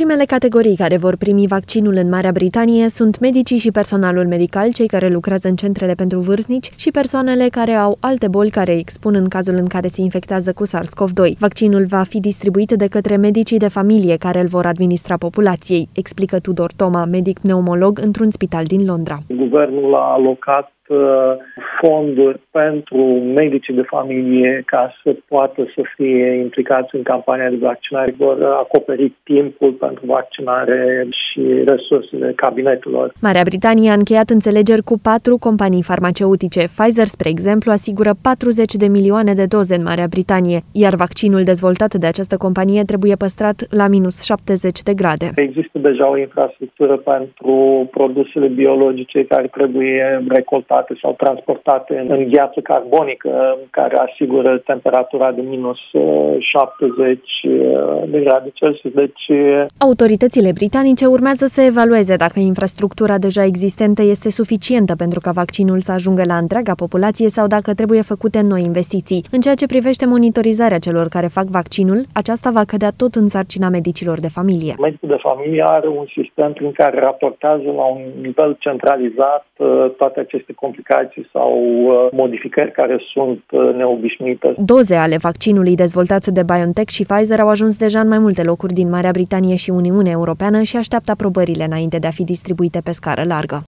Primele categorii care vor primi vaccinul în Marea Britanie sunt medicii și personalul medical, cei care lucrează în centrele pentru vârstnici și persoanele care au alte boli care expun în cazul în care se infectează cu SARS-CoV-2. Vaccinul va fi distribuit de către medicii de familie care îl vor administra populației, explică Tudor Toma, medic pneumolog într-un spital din Londra. Guvernul a alocat fonduri pentru medicii de familie ca să poată să fie implicați în campania de vaccinare, vor acoperi timpul pentru vaccinare și resursele cabinetelor. Marea Britanie a încheiat înțelegeri cu 4 companii farmaceutice. Pfizer, spre exemplu, asigură 40 de milioane de doze în Marea Britanie, iar vaccinul dezvoltat de această companie trebuie păstrat la minus 70 de grade. Există deja o infrastructură pentru produsele biologice care trebuie recoltate sau transportate în gheață carbonică, care asigură temperatura de minus 70 de grade Celsius. Autoritățile britanice urmează să evalueze dacă infrastructura deja existentă este suficientă pentru ca vaccinul să ajungă la întreaga populație sau dacă trebuie făcute noi investiții. În ceea ce privește monitorizarea celor care fac vaccinul, aceasta va cădea tot în sarcina medicilor de familie. Medicul de familie are un sistem prin care raportează la un nivel centralizat toate aceste complicații sau modificări care sunt neobișnuite. Doze ale vaccinului dezvoltat de BioNTech și Pfizer au ajuns deja în mai multe locuri din Marea Britanie și Uniunea Europeană și așteaptă aprobările înainte de a fi distribuite pe scară largă.